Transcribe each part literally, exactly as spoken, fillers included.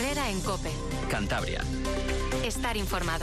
Herrera en COPE. Cantabria. Estar informado.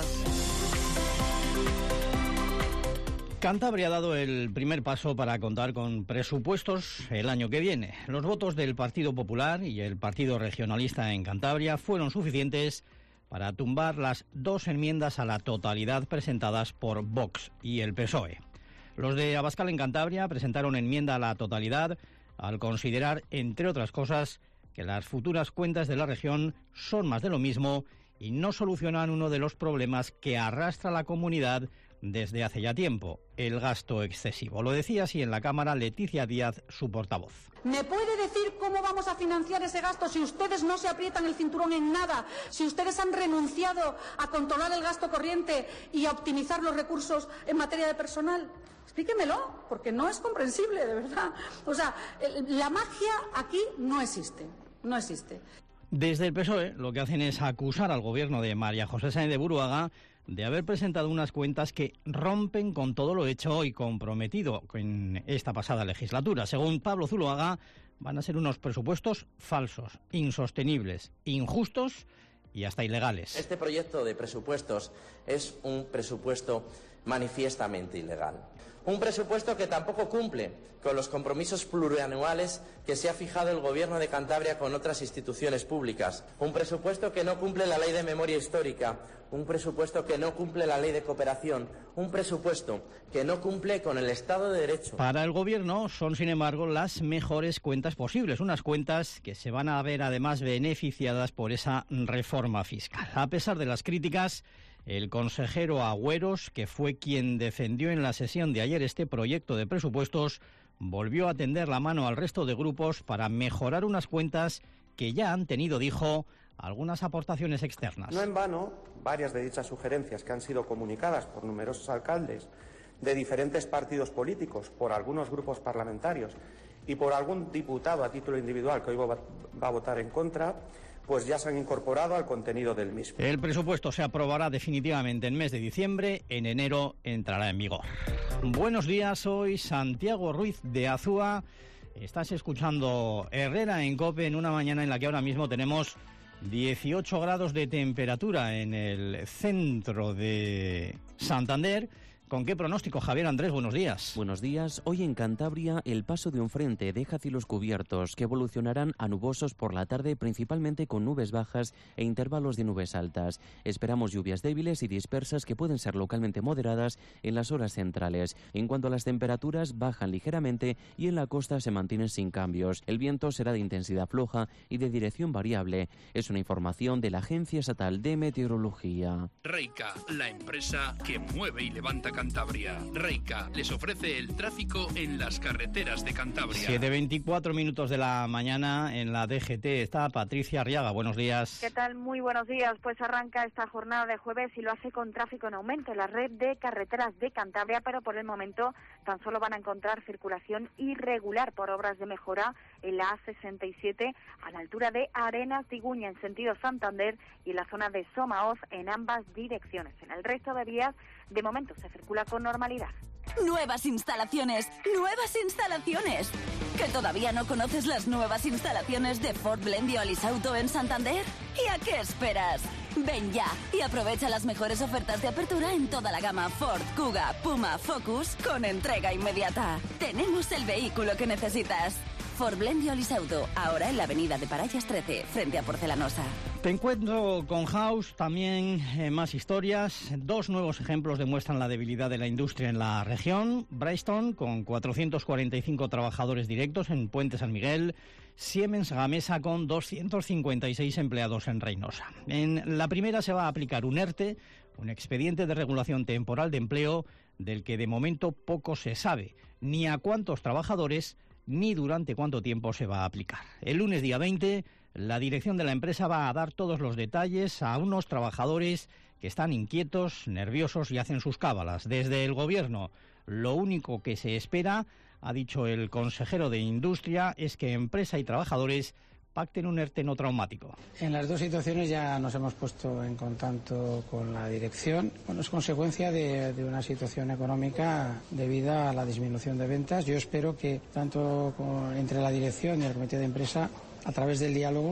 Cantabria ha dado el primer paso para contar con presupuestos el año que viene. Los votos del Partido Popular y el Partido Regionalista en Cantabria fueron suficientes para tumbar las dos enmiendas a la totalidad presentadas por Vox y el P S O E. Los de Abascal en Cantabria presentaron enmienda a la totalidad al considerar, entre otras cosas, que las futuras cuentas de la región son más de lo mismo y no solucionan uno de los problemas que arrastra la comunidad desde hace ya tiempo, el gasto excesivo. Lo decía así en la Cámara Leticia Díaz, su portavoz. ¿Me puede decir cómo vamos a financiar ese gasto si ustedes no se aprietan el cinturón en nada? Si ustedes han renunciado a controlar el gasto corriente y a optimizar los recursos en materia de personal. Explíquemelo, porque no es comprensible, de verdad. O sea, la magia aquí no existe, no existe. Desde el P S O E lo que hacen es acusar al gobierno de María José Sáenz de Buruaga de haber presentado unas cuentas que rompen con todo lo hecho y comprometido en esta pasada legislatura. Según Pablo Zuloaga, van a ser unos presupuestos falsos, insostenibles, injustos y hasta ilegales. Este proyecto de presupuestos es un presupuesto manifiestamente ilegal. Un presupuesto que tampoco cumple con los compromisos plurianuales que se ha fijado el Gobierno de Cantabria con otras instituciones públicas. Un presupuesto que no cumple la Ley de Memoria Histórica. Un presupuesto que no cumple la Ley de Cooperación. Un presupuesto que no cumple con el Estado de Derecho. Para el Gobierno son, sin embargo, las mejores cuentas posibles. Unas cuentas que se van a ver además beneficiadas por esa reforma fiscal. A pesar de las críticas, el consejero Agüeros, que fue quien defendió en la sesión de ayer este proyecto de presupuestos, volvió a tender la mano al resto de grupos para mejorar unas cuentas que ya han tenido, dijo, algunas aportaciones externas. No en vano, varias de dichas sugerencias que han sido comunicadas por numerosos alcaldes de diferentes partidos políticos, por algunos grupos parlamentarios y por algún diputado a título individual que hoy va a votar en contra, pues ya se han incorporado al contenido del mismo. El presupuesto se aprobará definitivamente en mes de diciembre, en enero entrará en vigor. Buenos días, soy Santiago Ruiz de Azúa. Estás escuchando Herrera en COPE en una mañana en la que ahora mismo tenemos dieciocho grados de temperatura en el centro de Santander. ¿Con qué pronóstico, Javier Andrés? Buenos días. Buenos días. Hoy en Cantabria el paso de un frente deja cielos cubiertos que evolucionarán a nubosos por la tarde, principalmente con nubes bajas e intervalos de nubes altas. Esperamos lluvias débiles y dispersas que pueden ser localmente moderadas en las horas centrales. En cuanto a las temperaturas, bajan ligeramente y en la costa se mantienen sin cambios. El viento será de intensidad floja y de dirección variable. Es una información de la Agencia Estatal de Meteorología. Reica, la empresa que mueve y levanta Cantabria. Reica les ofrece el tráfico en las carreteras de Cantabria. siete veinticuatro minutos de la mañana en la D G T está Patricia Arriaga. Buenos días. ¿Qué tal? Muy buenos días. Pues arranca esta jornada de jueves y lo hace con tráfico en aumento en la red de carreteras de Cantabria, pero por el momento tan solo van a encontrar circulación irregular por obras de mejora en la A sesenta y siete a la altura de Arenas de Iguña en sentido Santander y en la zona de Somaoz en ambas direcciones. En el resto de vías, de momento se circula con normalidad. Nuevas instalaciones, nuevas instalaciones. ¿Que todavía no conoces las nuevas instalaciones de Ford Blendio Alisauto en Santander? ¿Y a qué esperas? Ven ya y aprovecha las mejores ofertas de apertura en toda la gama Ford, Kuga, Puma, Focus con entrega inmediata. Tenemos el vehículo que necesitas. Ford Blendio Alisauto, ahora en la avenida de Parayas trece, frente a Porcelanosa. Te encuentro con House, también eh, más historias. Dos nuevos ejemplos demuestran la debilidad de la industria en la región. Bristol, con cuatrocientos cuarenta y cinco trabajadores directos en Puente San Miguel. Siemens Gamesa, con doscientos cincuenta y seis empleados en Reynosa. En la primera se va a aplicar un ERTE, un expediente de regulación temporal de empleo, del que de momento poco se sabe, ni a cuántos trabajadores ni durante cuánto tiempo se va a aplicar. El lunes día veinte, la dirección de la empresa va a dar todos los detalles a unos trabajadores que están inquietos, nerviosos y hacen sus cábalas. Desde el Gobierno, lo único que se espera, ha dicho el consejero de Industria, es que empresa y trabajadores pacten un ERTE no traumático. En las dos situaciones ya nos hemos puesto en contacto con la dirección. Bueno, es consecuencia de, de una situación económica debida a la disminución de ventas. Yo espero que tanto con, entre la dirección y el comité de empresa, a través del diálogo,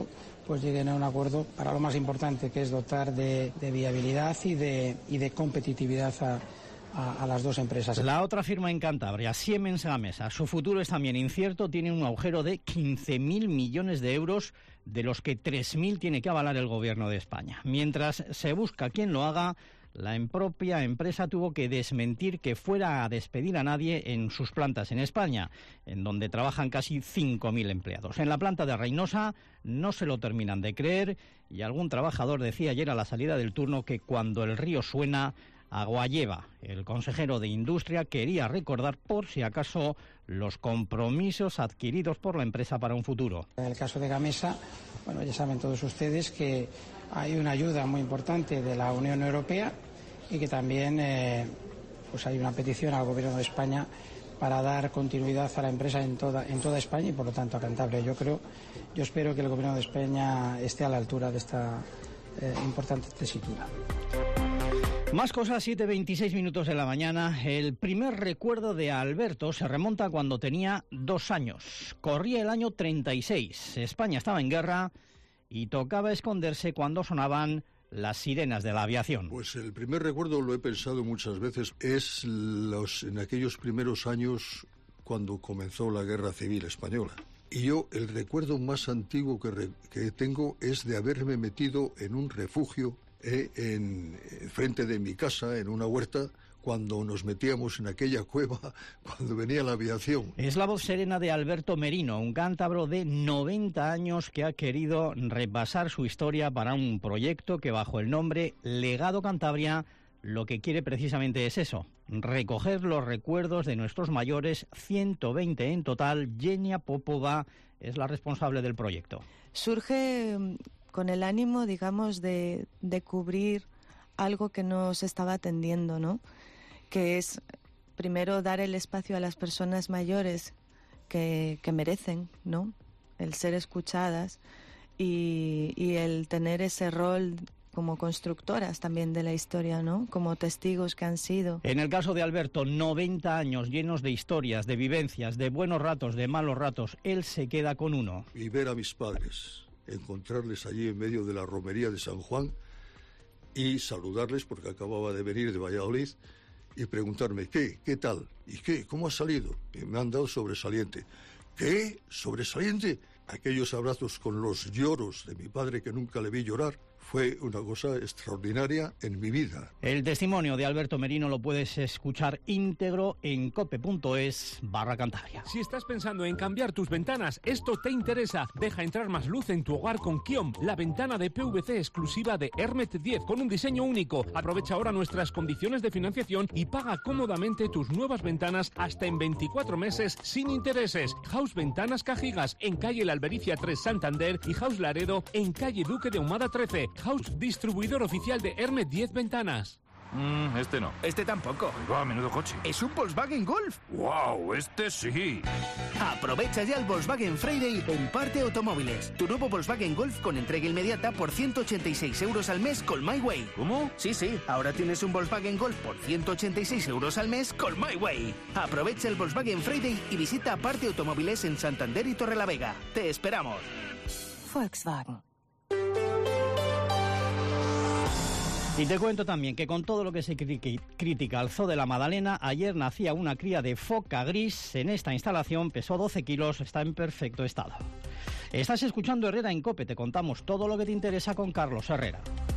pues lleguen a un acuerdo para lo más importante, que es dotar de, de viabilidad y de, y de competitividad a, a, a las dos empresas. La otra firma en Cantabria, Siemens Gamesa, su futuro es también incierto, tiene un agujero de quince mil millones de euros, de los que tres mil tiene que avalar el Gobierno de España. Mientras se busca quien lo haga, la propia empresa tuvo que desmentir que fuera a despedir a nadie en sus plantas en España, en donde trabajan casi cinco mil empleados. En la planta de Reynosa no se lo terminan de creer y algún trabajador decía ayer a la salida del turno que cuando el río suena, agua lleva. El consejero de Industria quería recordar, por si acaso, los compromisos adquiridos por la empresa para un futuro. En el caso de Gamesa, bueno, ya saben todos ustedes que hay una ayuda muy importante de la Unión Europea y que también eh, pues hay una petición al Gobierno de España para dar continuidad a la empresa en toda, en toda España y por lo tanto a Cantabria. Yo creo, yo espero que el Gobierno de España esté a la altura de esta eh, importante tesitura. Más cosas, siete veintiséis minutos de la mañana. El primer recuerdo de Alberto se remonta cuando tenía dos años. Corría el año treinta y seis. España estaba en guerra y tocaba esconderse cuando sonaban las sirenas de la aviación. Pues el primer recuerdo, lo he pensado muchas veces, es los en aquellos primeros años cuando comenzó la Guerra Civil Española. Y yo, el recuerdo más antiguo que, re, que tengo es de haberme metido en un refugio eh, en, en frente de mi casa, en una huerta, cuando nos metíamos en aquella cueva, cuando venía la aviación. Es la voz serena de Alberto Merino, un cántabro de noventa años que ha querido repasar su historia para un proyecto que bajo el nombre Legado Cantabria lo que quiere precisamente es eso, recoger los recuerdos de nuestros mayores, ciento veinte en total. Yenia Popova es la responsable del proyecto. Surge con el ánimo, digamos, de, de cubrir algo que no se estaba atendiendo, ¿no? Que es, primero, dar el espacio a las personas mayores que, que merecen, ¿no? El ser escuchadas y, y el tener ese rol como constructoras también de la historia, ¿no? Como testigos que han sido. En el caso de Alberto, noventa años llenos de historias, de vivencias, de buenos ratos, de malos ratos. Él se queda con uno. Y ver a mis padres, encontrarles allí en medio de la romería de San Juan y saludarles porque acababa de venir de Valladolid y preguntarme, ¿qué? ¿Qué tal? ¿Y qué? ¿Cómo ha salido? Y me han dado sobresaliente. ¿Qué? ¿Sobresaliente? Aquellos abrazos con los lloros de mi padre que nunca le vi llorar. Fue una cosa extraordinaria en mi vida. El testimonio de Alberto Merino lo puedes escuchar íntegro en cope.es barra Cantabria. Si estás pensando en cambiar tus ventanas, esto te interesa. Deja entrar más luz en tu hogar con Kiom, la ventana de P V C exclusiva de Hermet diez con un diseño único. Aprovecha ahora nuestras condiciones de financiación y paga cómodamente tus nuevas ventanas hasta en veinticuatro meses sin intereses. House Ventanas Cajigas en calle La Albericia tres Santander y House Laredo en calle Duque de Ahumada trece. House, distribuidor oficial de Hermet diez Ventanas. Mm, este no. Este tampoco. ¡Va, menudo coche! Es un Volkswagen Golf. ¡Wow! Este sí. Aprovecha ya el Volkswagen Friday en Parte Automóviles. Tu nuevo Volkswagen Golf con entrega inmediata por ciento ochenta y seis euros al mes con My Way. ¿Cómo? Sí, sí. Ahora tienes un Volkswagen Golf por ciento ochenta y seis euros al mes con My Way. Aprovecha el Volkswagen Friday y visita Parte Automóviles en Santander y Torrelavega. Te esperamos. Volkswagen. Y te cuento también que con todo lo que se critica al Zoo de la Madalena, ayer nacía una cría de foca gris. En esta instalación pesó doce kilos, está en perfecto estado. Estás escuchando Herrera en COPE, te contamos todo lo que te interesa con Carlos Herrera.